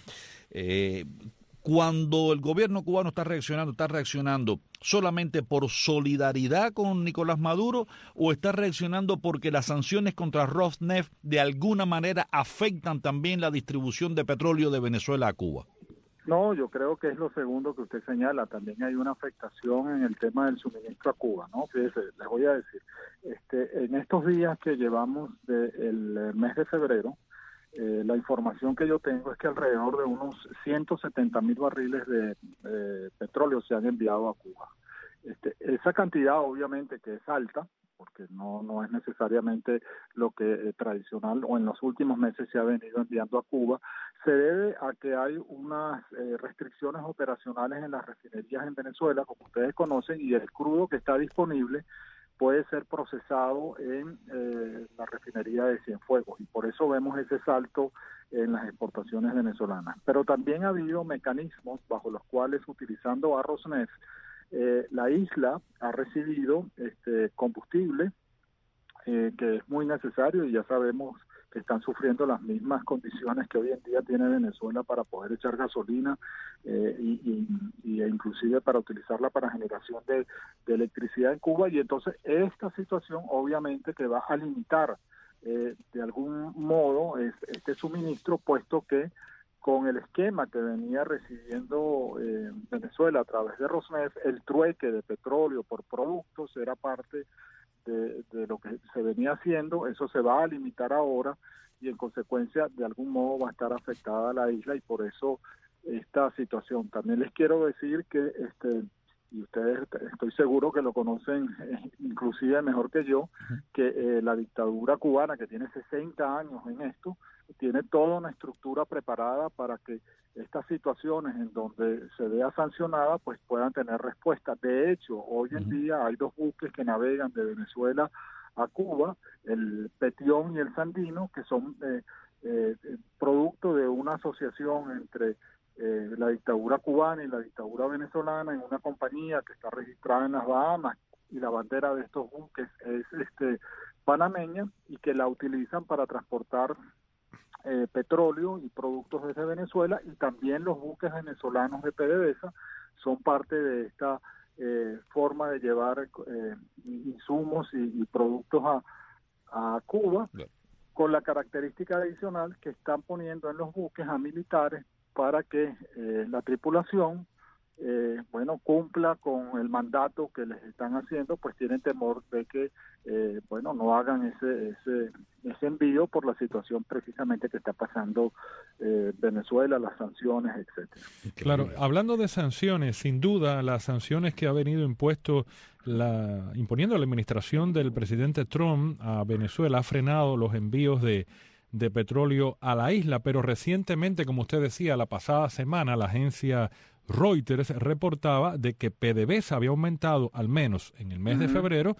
Cuando el gobierno cubano está reaccionando solamente por solidaridad con Nicolás Maduro, o está reaccionando porque las sanciones contra Rosneft de alguna manera afectan también la distribución de petróleo de Venezuela a Cuba. No, yo creo que es lo segundo que usted señala. También hay una afectación en el tema del suministro a Cuba, ¿no? Fíjese, les voy a decir, en estos días que llevamos del mes de febrero, la información que yo tengo es que alrededor de unos 170,000 barriles de petróleo se han enviado a Cuba. Esa cantidad obviamente que es alta, porque no es necesariamente lo que tradicional o en los últimos meses se ha venido enviando a Cuba, se debe a que hay unas restricciones operacionales en las refinerías en Venezuela, como ustedes conocen, y el crudo que está disponible puede ser procesado en la refinería de Cienfuegos, y por eso vemos ese salto en las exportaciones venezolanas. Pero también ha habido mecanismos bajo los cuales, utilizando a Rosneft, la isla ha recibido combustible que es muy necesario, y ya sabemos que están sufriendo las mismas condiciones que hoy en día tiene Venezuela para poder echar gasolina y inclusive para utilizarla para generación de electricidad en Cuba. Y entonces esta situación obviamente que va a limitar de algún modo este suministro, puesto que con el esquema que venía recibiendo Venezuela a través de Rosneft, el trueque de petróleo por productos era parte de lo que se venía haciendo. Eso se va a limitar ahora y en consecuencia de algún modo va a estar afectada la isla, y por eso esta situación. También les quiero decir que y ustedes estoy seguro que lo conocen inclusive mejor que yo, que la dictadura cubana, que tiene 60 años en esto, tiene toda una estructura preparada para que estas situaciones en donde se vea sancionada pues puedan tener respuesta. De hecho, hoy en día hay 2 buques que navegan de Venezuela a Cuba, el Petión y el Sandino, que son producto de una asociación entre la dictadura cubana y la dictadura venezolana en una compañía que está registrada en las Bahamas, y la bandera de estos buques es panameña, y que la utilizan para transportar petróleo y productos desde Venezuela, y también los buques venezolanos de PDVSA son parte de esta forma de llevar insumos y productos a Cuba, con la característica adicional que están poniendo en los buques a militares para que la tripulación cumpla con el mandato que les están haciendo, pues tienen temor de que no hagan ese envío por la situación precisamente que está pasando Venezuela, las sanciones, etcétera. Claro, hablando de sanciones, sin duda las sanciones que ha venido imponiendo la administración del presidente Trump a Venezuela ha frenado los envíos de petróleo a la isla, pero recientemente, como usted decía, la pasada semana la agencia Reuters reportaba de que PDVSA había aumentado, al menos en el mes de febrero,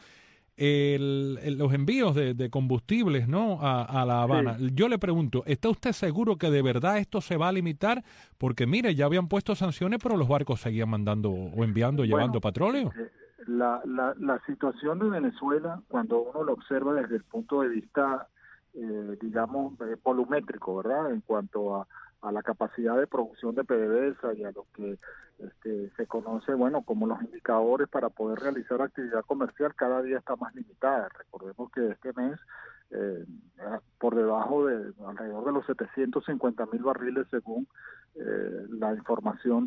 los envíos de combustibles, ¿no?, a La Habana. Sí. Yo le pregunto, ¿está usted seguro que de verdad esto se va a limitar? Porque, mire, ya habían puesto sanciones, pero los barcos seguían mandando o enviando, llevando petróleo. La situación de Venezuela, cuando uno lo observa desde el punto de vista, volumétrico, ¿verdad?, en cuanto a la capacidad de producción de PDVSA y a lo que se conoce, como los indicadores para poder realizar actividad comercial, cada día está más limitada. Recordemos que este mes, por debajo de alrededor de los 750,000 barriles según la información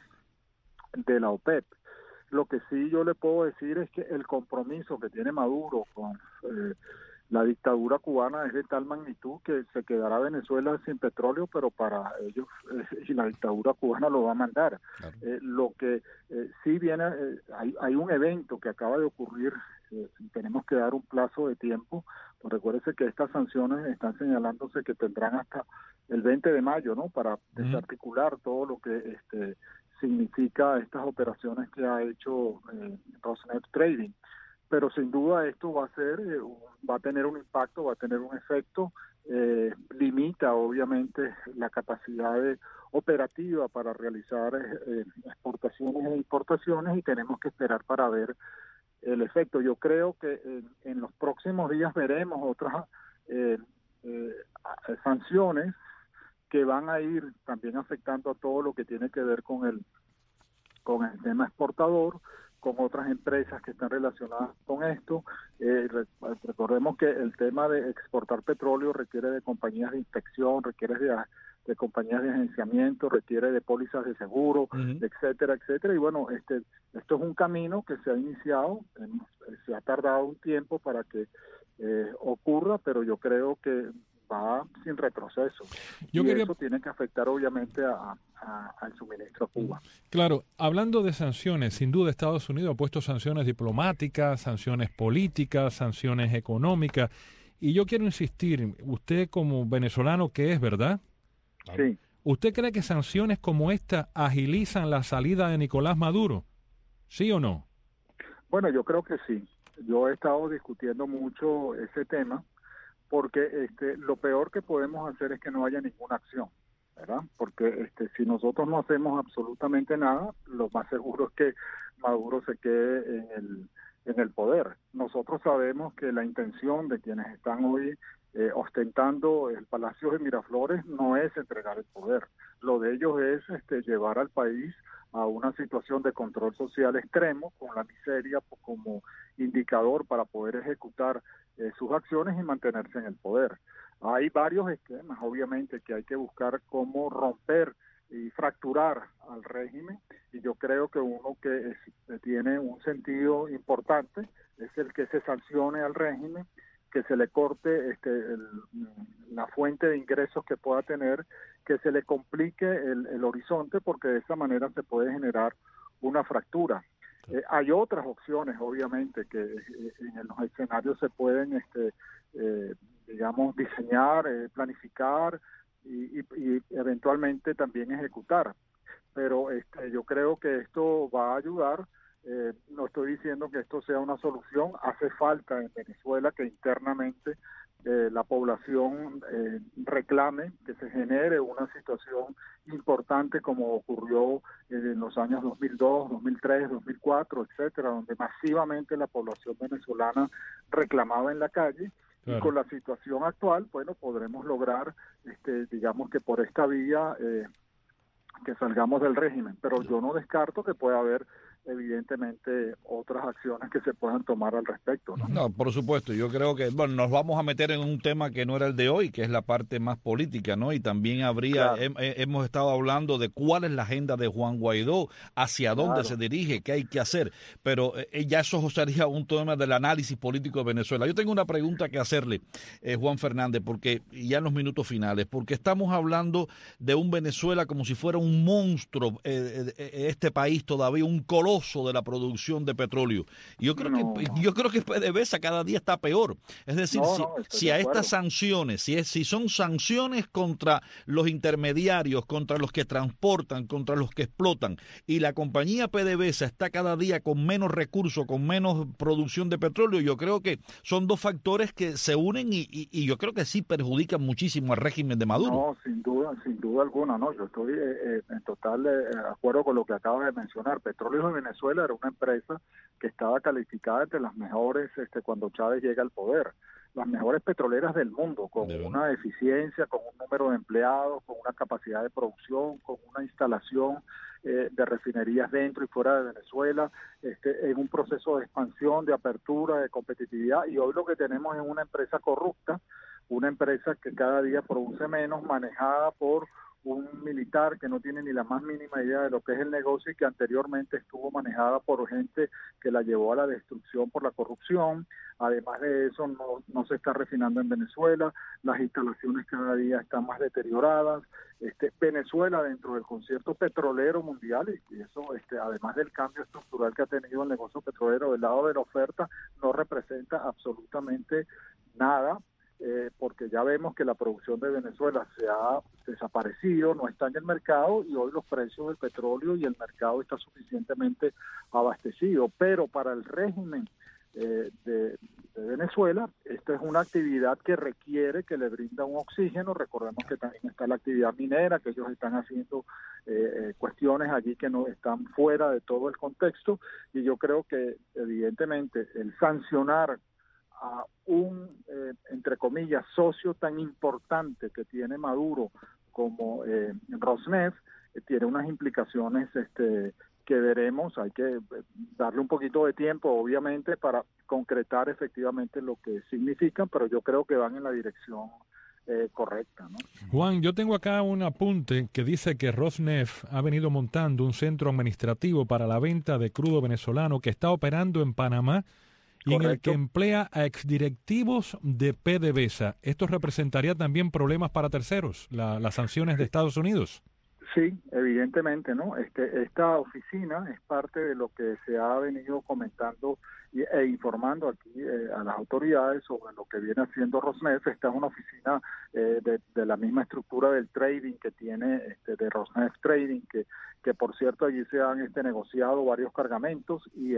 de la OPEP. Lo que sí yo le puedo decir es que el compromiso que tiene Maduro con la dictadura cubana es de tal magnitud que se quedará Venezuela sin petróleo, pero para ellos y la dictadura cubana lo va a mandar. Claro. Lo que sí viene, hay un evento que acaba de ocurrir, tenemos que dar un plazo de tiempo, pues recuérdese que estas sanciones están señalándose que tendrán hasta el 20 de mayo, ¿no?, para desarticular todo lo que significa estas operaciones que ha hecho Rosneft Trading. Pero sin duda esto va a tener un impacto, va a tener un efecto, limita obviamente la capacidad operativa para realizar exportaciones e importaciones, y tenemos que esperar para ver el efecto. Yo creo que en los próximos días veremos otras sanciones que van a ir también afectando a todo lo que tiene que ver con el tema exportador, con otras empresas que están relacionadas con esto. Recordemos que el tema de exportar petróleo requiere de compañías de inspección, requiere de compañías de agenciamiento, requiere de pólizas de seguro, etcétera, etcétera. Y bueno, esto es un camino que se ha iniciado, se ha tardado un tiempo para que ocurra, pero yo creo que va sin retroceso. Eso tiene que afectar obviamente al suministro a Cuba. Claro, hablando de sanciones, sin duda Estados Unidos ha puesto sanciones diplomáticas, sanciones políticas, sanciones económicas, y yo quiero insistir, usted como venezolano que es, ¿verdad? Sí. ¿Usted cree que sanciones como esta agilizan la salida de Nicolás Maduro? ¿Sí o no? Bueno, yo creo que sí. Yo he estado discutiendo mucho ese tema, porque lo peor que podemos hacer es que no haya ninguna acción, ¿verdad? Porque si nosotros no hacemos absolutamente nada, lo más seguro es que Maduro se quede en el poder. Nosotros sabemos que la intención de quienes están hoy ostentando el Palacio de Miraflores no es entregar el poder. Lo de ellos es llevar al país a una situación de control social extremo, con la miseria como indicador para poder ejecutar sus acciones y mantenerse en el poder. Hay varios esquemas, obviamente, que hay que buscar cómo romper y fracturar al régimen, y yo creo que uno que tiene un sentido importante es el que se sancione al régimen, que se le corte la fuente de ingresos que pueda tener, que se le complique el horizonte, porque de esa manera se puede generar una fractura. Hay otras opciones, obviamente, que en los escenarios se pueden, digamos, diseñar, planificar y eventualmente también ejecutar. Pero yo creo que esto va a ayudar. No estoy diciendo que esto sea una solución. Hace falta en Venezuela que internamente la población reclame que se genere una situación importante como ocurrió en los años 2002, 2003, 2004, etcétera, donde masivamente la población venezolana reclamaba en la calle. Claro. Y con la situación actual, bueno, podremos lograr, digamos que por esta vía que salgamos del régimen, pero yo no descarto que pueda haber evidentemente otras acciones que se puedan tomar al respecto, ¿no? No, por supuesto. Yo creo que, bueno, nos vamos a meter en un tema que no era el de hoy, que es la parte más política, ¿no? Y también habría, claro, hemos estado hablando de cuál es la agenda de Juan Guaidó, hacia dónde se dirige, qué hay que hacer, pero ya eso sería un tema del análisis político de Venezuela. Yo tengo una pregunta que hacerle, Juan Fernández, porque ya en los minutos finales, porque estamos hablando de un Venezuela como si fuera un monstruo, este país todavía un coloso de la producción de petróleo. Yo creo que PDVSA cada día está peor. Es decir, si a estas sanciones, si son sanciones contra los intermediarios, contra los que transportan, contra los que explotan, y la compañía PDVSA está cada día con menos recursos, con menos producción de petróleo, yo creo que son dos factores que se unen y yo creo que sí perjudican muchísimo al régimen de Maduro. No, sin duda alguna, no. Yo estoy en total acuerdo con lo que acabas de mencionar. Petróleos de Venezuela era una empresa que estaba calificada entre las mejores cuando Chávez llega al poder, las mejores petroleras del mundo, con una eficiencia, con un número de empleados, con una capacidad de producción, con una instalación de refinerías dentro y fuera de Venezuela, en un proceso de expansión, de apertura, de competitividad, y hoy lo que tenemos es una empresa corrupta, una empresa que cada día produce menos, manejada por un militar que no tiene ni la más mínima idea de lo que es el negocio y que anteriormente estuvo manejada por gente que la llevó a la destrucción por la corrupción. Además de eso, no se está refinando en Venezuela, las instalaciones cada día están más deterioradas. Venezuela, dentro del concierto petrolero mundial, y eso además del cambio estructural que ha tenido el negocio petrolero del lado de la oferta, no representa absolutamente nada. Porque ya vemos que la producción de Venezuela se ha desaparecido, no está en el mercado y hoy los precios del petróleo y el mercado está suficientemente abastecido. Pero para el régimen de Venezuela, esta es una actividad que requiere, que le brinda un oxígeno. Recordemos que también está la actividad minera, que ellos están haciendo cuestiones allí que no están fuera de todo el contexto, y yo creo que evidentemente el sancionar a un, entre comillas, socio tan importante que tiene Maduro como Rosneft, tiene unas implicaciones que veremos. Hay que darle un poquito de tiempo, obviamente, para concretar efectivamente lo que significan, pero yo creo que van en la dirección correcta, ¿no? Juan, yo tengo acá un apunte que dice que Rosneft ha venido montando un centro administrativo para la venta de crudo venezolano que está operando en Panamá, y en el que emplea a exdirectivos de PDVSA. ¿Esto representaría también problemas para terceros, las sanciones de Estados Unidos? Sí, evidentemente, ¿no? Esta oficina es parte de lo que se ha venido comentando e informando aquí a las autoridades sobre lo que viene haciendo Rosneft. Esta es una oficina de la misma estructura del trading que tiene de Rosneft Trading, que por cierto allí se han negociado varios cargamentos y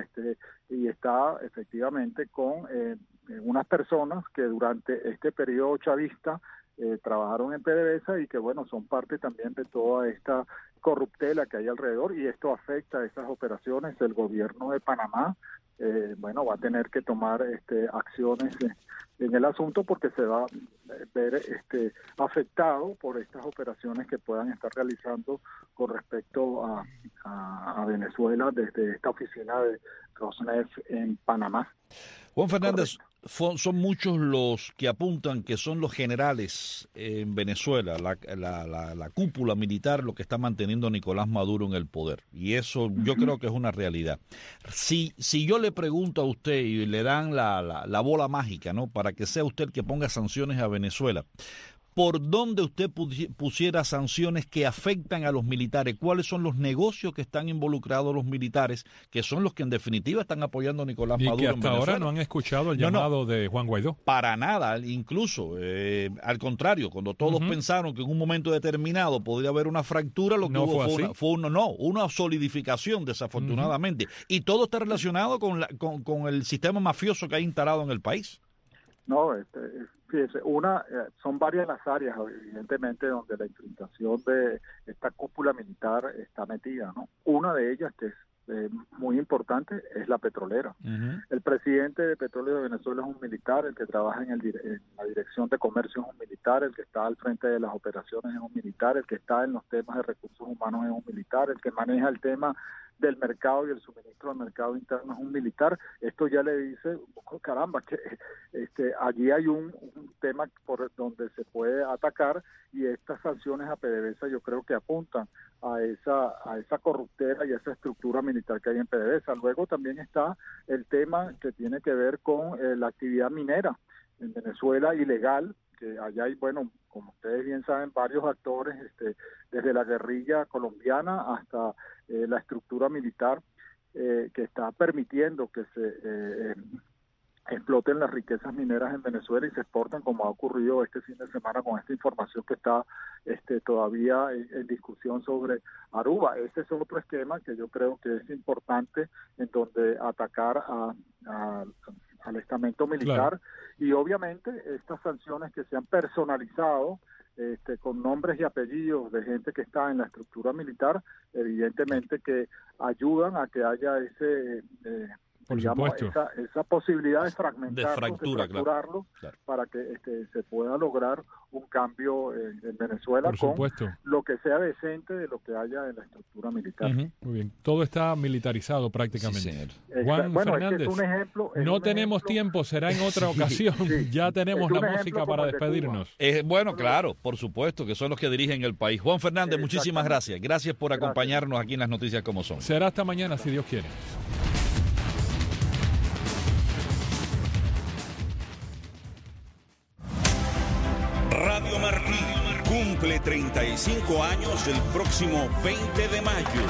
está efectivamente con unas personas que durante este periodo chavista trabajaron en PDVSA y que, bueno, son parte también de toda esta corruptela que hay alrededor, y esto afecta a esas operaciones. El gobierno de Panamá, va a tener que tomar acciones en el asunto, porque se va a ver afectado por estas operaciones que puedan estar realizando con respecto a Venezuela desde esta oficina de Rosneft en Panamá. Juan Fernández, son muchos los que apuntan que son los generales en Venezuela, la cúpula militar, lo que está manteniendo Nicolás Maduro en el poder. Y eso yo creo que es una realidad. Si yo le pregunto a usted y le dan la bola mágica, ¿no?, para que sea usted el que ponga sanciones a Venezuela, ¿por dónde usted pusiera sanciones que afectan a los militares? ¿Cuáles son los negocios que están involucrados los militares, que son los que en definitiva están apoyando a Nicolás Maduro que en hasta Venezuela? ahora no han escuchado el llamado de Juan Guaidó. Para nada, incluso, al contrario, cuando todos pensaron que en un momento determinado podría haber una fractura, lo que no hubo fue una solidificación, desafortunadamente. Y todo está relacionado con el sistema mafioso que ha instalado en el país. No, fíjese, son varias las áreas, evidentemente, donde la infiltración de esta cúpula militar está metida, ¿no? Una de ellas, que es muy importante, es la petrolera. El presidente de Petróleo de Venezuela es un militar, el que trabaja en la Dirección de Comercio es un militar, el que está al frente de las operaciones es un militar, el que está en los temas de recursos humanos es un militar, el que maneja el tema del mercado y el suministro del mercado interno es un militar. Esto ya le dice, caramba, que allí hay un tema por donde se puede atacar, y estas sanciones a PDVSA yo creo que apuntan a esa corruptela y a esa estructura militar que hay en PDVSA. Luego también está el tema que tiene que ver con la actividad minera en Venezuela ilegal, que allá hay, bueno, como ustedes bien saben, varios actores, desde la guerrilla colombiana hasta la estructura militar que está permitiendo que se exploten las riquezas mineras en Venezuela y se exporten, como ha ocurrido este fin de semana con esta información que está todavía en discusión sobre Aruba. Ese es otro esquema que yo creo que es importante, en donde atacar al estamento militar. Claro. Y obviamente estas sanciones que se han personalizado con nombres y apellidos de gente que está en la estructura militar, evidentemente que ayudan a que haya esa posibilidad de fracturarlo, claro, para que se pueda lograr un cambio en Venezuela con lo que sea decente de lo que haya en la estructura militar. Muy bien, todo está militarizado prácticamente. Sí, Juan Fernández, es un ejemplo, no tenemos tiempo, será en otra ocasión. Ya tenemos la música para despedirnos. Bueno, claro, por supuesto, que son los que dirigen el país. Juan Fernández, muchísimas gracias. Gracias por acompañarnos aquí en las noticias como son. Será hasta mañana, si Dios quiere. Radio Martí cumple 35 años el próximo 20 de mayo.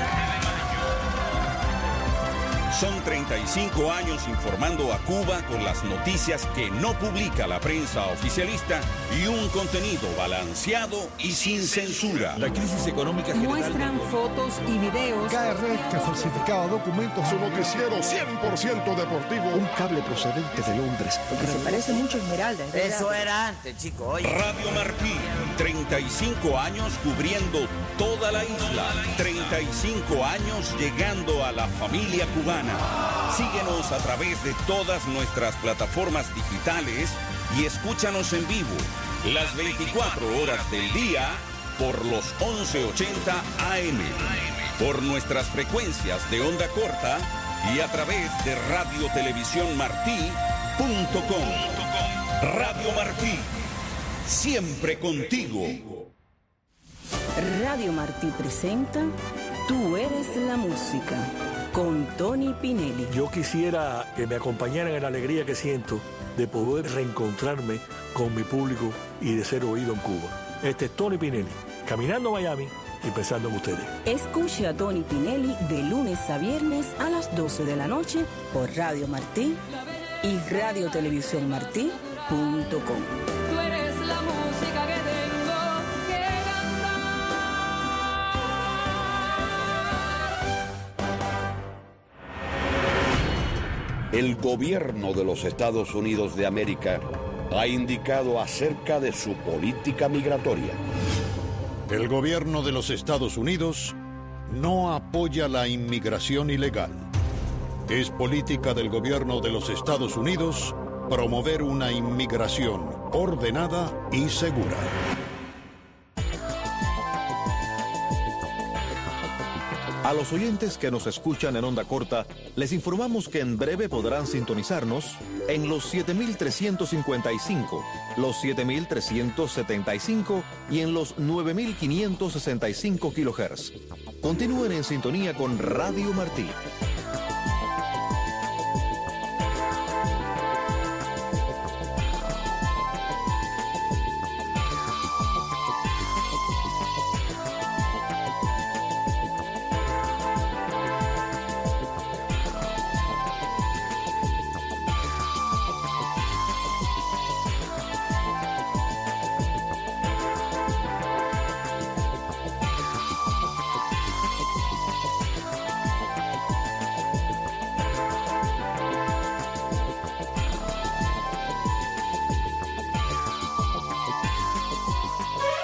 Son 35 años informando a Cuba con las noticias que no publica la prensa oficialista y un contenido balanceado y sin censura. La crisis económica general. Muestran fotos y videos. KRS que falsificaba documentos. Su noticiero 100% deportivo. Un cable procedente de Londres. Porque se parece mucho a Esmeralda. Eso era antes, chicos. Radio Martí, 35 años cubriendo toda la isla. 35 años llegando a la familia cubana. Síguenos a través de todas nuestras plataformas digitales y escúchanos en vivo las 24 horas del día por los 1180 AM, por nuestras frecuencias de onda corta y a través de radiotelevisiónmartí.com. Radio Martí, siempre contigo. Radio Martí presenta Tú eres la música, con Tony Pinelli. Yo quisiera que me acompañaran en la alegría que siento de poder reencontrarme con mi público y de ser oído en Cuba. Este es Tony Pinelli, caminando a Miami y pensando en ustedes. Escuche a Tony Pinelli de lunes a viernes a las 12 de la noche por Radio Martí y radiotelevisiónmartí.com. Tú eres la música que tengo que El gobierno de los Estados Unidos de América ha indicado acerca de su política migratoria. El gobierno de los Estados Unidos no apoya la inmigración ilegal. Es política del gobierno de los Estados Unidos promover una inmigración ordenada y segura. A los oyentes que nos escuchan en onda corta, les informamos que en breve podrán sintonizarnos en los 7.355, los 7.375 y en los 9.565 kHz. Continúen en sintonía con Radio Martí.